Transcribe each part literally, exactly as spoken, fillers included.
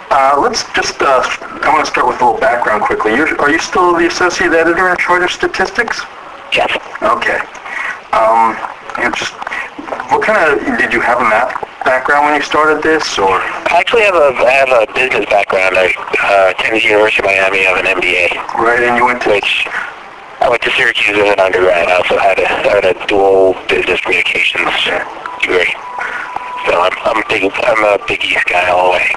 Uh, let's just, uh, I want to start with a little background quickly. You're, are you still the associate editor in charge of statistics? Yes. Okay. Um, and just, what kind of, did you have a math background when you started this, or? I actually have a, I have a business background. I uh, attended the University of Miami. I have an M B A. Right, and you went to? Which, I went to Syracuse as an undergrad. I also had a, I had a dual business communications degree. So I'm, I'm big, I'm a Big East guy all the way.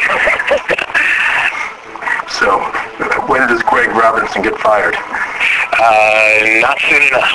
So, when does Greg Robinson get fired? Uh, not soon enough.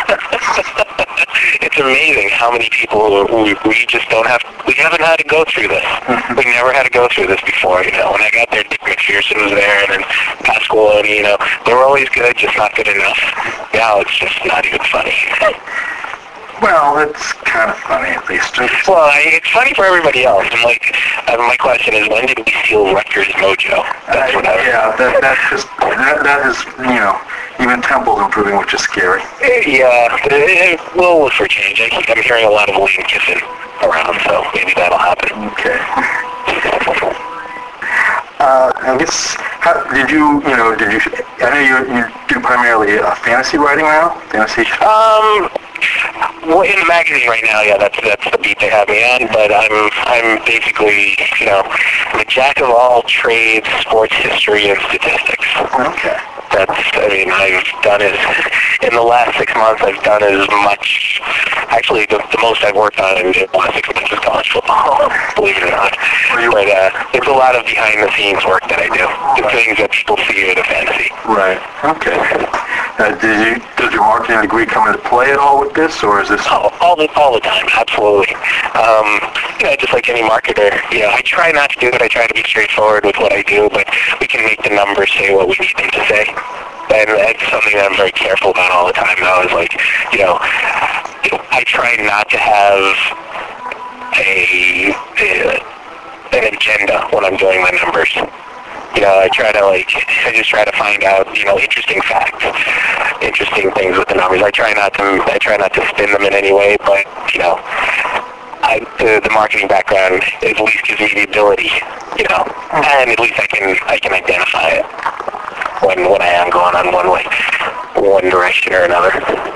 It's amazing how many people we, we just don't have, we haven't had to go through this. We never had to go through this before, you know. When I got there, Dick McPherson was there, and then Pasqualoni, you know. They were always good, just not good enough. Now it's just not even funny. Well, it's kind of funny, at least. Well, I, it's funny for everybody else. And like, uh, my question is, when did we steal Rutgers' mojo? That's uh, what I, yeah, that, that's just, that, that is, you know, even Temple's improving, which is scary. Yeah, it, it, we'll look for change. I keep, I'm hearing a lot of Lane Kiffin around, so maybe that'll happen. Okay. Uh, I guess, how, did you, you know, did you, I know you, you do primarily uh, fantasy writing now? Fantasy? Um, well, in the magazine right now, yeah, that's that's the beat they have me on, but I'm, I'm basically, you know, I'm a jack of all trades, sports history, and statistics. Okay. That's, I mean, I've done it, in the last six months, I've done as much, actually, the, the most I've worked on in the last six months is college football, believe it or not. But uh, it's a lot of behind-the-scenes work that I do, the things that people see in the fantasy. Right, okay. Uh, did you, does your marketing degree come into play at all with this, or is this? Oh, all the, all the time, absolutely. Um, you know, just like any marketer, you know, I try not to do it, I try to be straightforward with what I do, but we can make the numbers say what we need them to say. And that's something that I'm very careful about all the time, though, is like, you know, I try not to have a, a an agenda when I'm doing my numbers. You know, I try to, like, I just try to find out, you know, interesting facts, interesting things with the numbers. I try not to, I try not to spin them in any way, but, you know, I, the, the marketing background at least gives me the ability, you know, and at least I can, I can identify it when, when I am going on one way, one direction or another.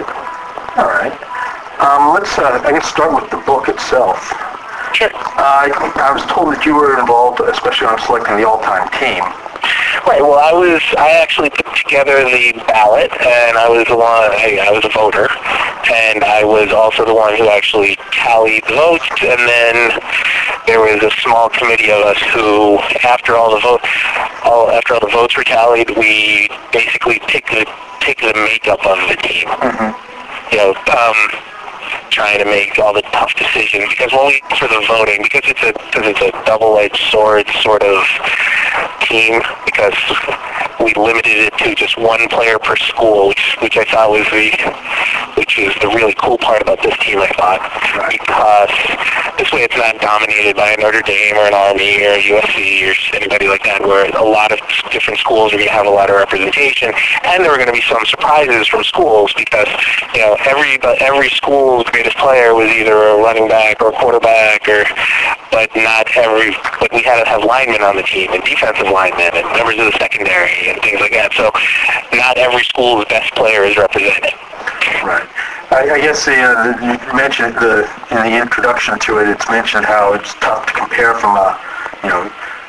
All right. Um, let's, uh, I guess, start with the book itself. Sure. Uh, I, I was told that you were involved, especially on selecting the all-time team. Right. Well, I was. I actually put together the ballot, and I was the one. I, I was a voter, and I was also the one who actually tallied the votes. And then there was a small committee of us who, after all the vote, all after all the votes were tallied, we basically picked the pick the makeup of the team. Mm-hmm. You know. Um, trying to make all the tough decisions, because when we for the voting, because it's a because it's a double-edged sword sort of team, because we limited it to just one player per school, which which I thought was the which is the really cool part about this team, I thought, because this way it's not dominated by a Notre Dame or an Army or a U S C or anybody like that, where a lot of different schools are going to have a lot of representation, and there are going to be some surprises from schools, because, you know, every every school's greatest player was either a running back or a quarterback, or but not every, but we had to have linemen on the team, and defensive linemen, and members of the secondary, and things like that. So not every school's best player is represented. Right. I, I guess the, uh, the, you mentioned the in the introduction to it. It's mentioned how it's tough to compare from a, you know,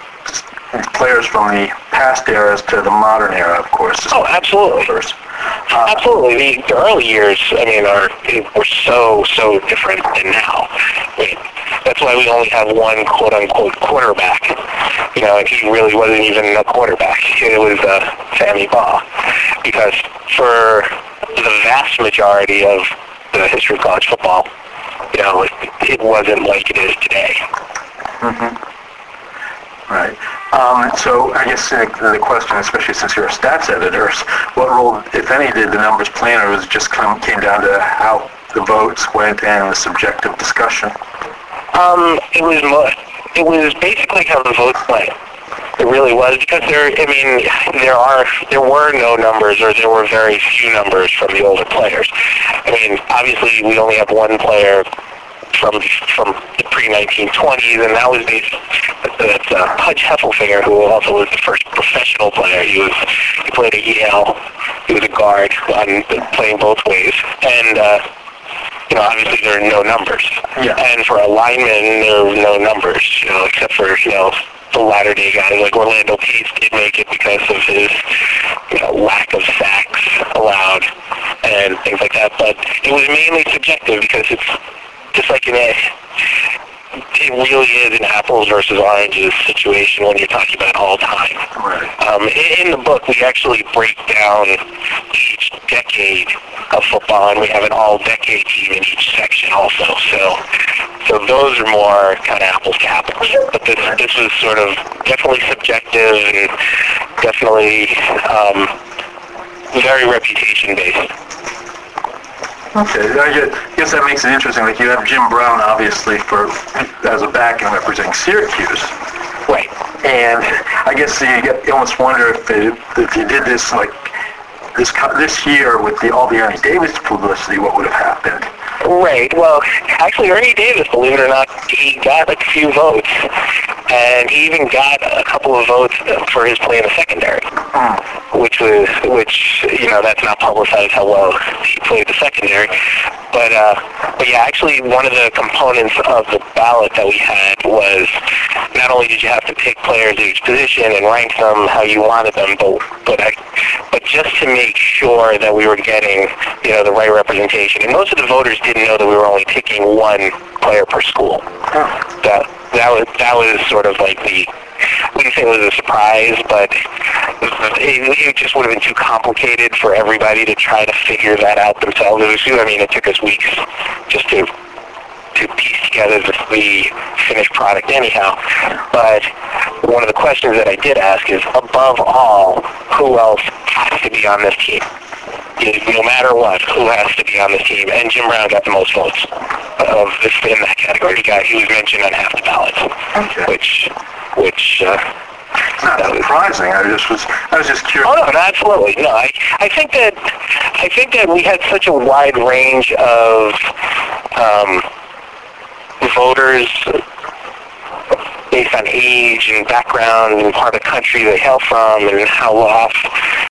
players from the past eras to the modern era, of course. Oh, absolutely. Uh, absolutely. The, the early years, I mean, are were so so different than now. I mean, that's why we only have one quote unquote quarterback. You know, and he really wasn't even a quarterback. It was uh, Sammy Baugh, because for the vast majority of the history of college football, you know, it, it wasn't like it is today. Mm-hmm. Right. Um, so I guess the, the question, especially since you're a stats editor, what role, if any, did the numbers play in, or was it just come, came down to how the votes went and the subjective discussion? Um, it was mo- it was basically how the votes went. It really was, because there, I mean, there are, there were no numbers, or there were very few numbers from the older players. I mean, obviously we only have one player from from the pre nineteen twenties, and that was based. That's uh, Pudge Heffelfinger, who also was the first professional player. He was he played at Yale. He was a guard, on playing both ways, and uh, you know, obviously there are no numbers. Yeah. And for a lineman, there are no numbers, you know, except for you know the latter day guys like Orlando Pace did make it because of his you know lack of sacks allowed and things like that. But it was mainly subjective because it's just like in a, it really is an apples versus oranges situation when you're talking about all time. Right. Um, in, in the book, we actually break down each decade of football, and we have an all-decade team in each section also. So, so those are more kind of apples to apples. But this this was sort of definitely subjective and definitely um, very reputation-based. Okay, I guess, I guess that makes it interesting. Like you have Jim Brown, obviously, for as a back and representing Syracuse. Right. And I guess you, get, you almost wonder if, it, if you did this like this co- this year with the all the Ernie Davis publicity, what would have happened? Right. Well, actually, Ernie Davis, believe it or not, he got a few votes, and he even got a couple of votes for his play in the secondary, Mm. which was, which you know, that's not publicized how well he played the secondary. But, uh, but yeah, actually, one of the components of the ballot that we had was not only did you have to pick players at each position and rank them how you wanted them, but but I, but just to make sure that we were getting, you know, the right representation. And most of the voters didn't know that we were only picking one player per school. Oh. That that was that was sort of like the, I wouldn't say it was a surprise, but it, it just would have been too complicated for everybody to try to figure that out themselves. It was, I mean, it took us weeks just to to piece together the, the finished product anyhow. But one of the questions that I did ask is, above all, who else has to be on this team? No matter what, who has to be on this team? And Jim Brown got the most votes of this in that category. He got he was mentioned on half the ballots, Okay. which which. Uh, It's not surprising. I just was I was just curious. Oh no, no, absolutely. No, I I think that I think that we had such a wide range of um, voters based on age and background and part of the country they hail from and how off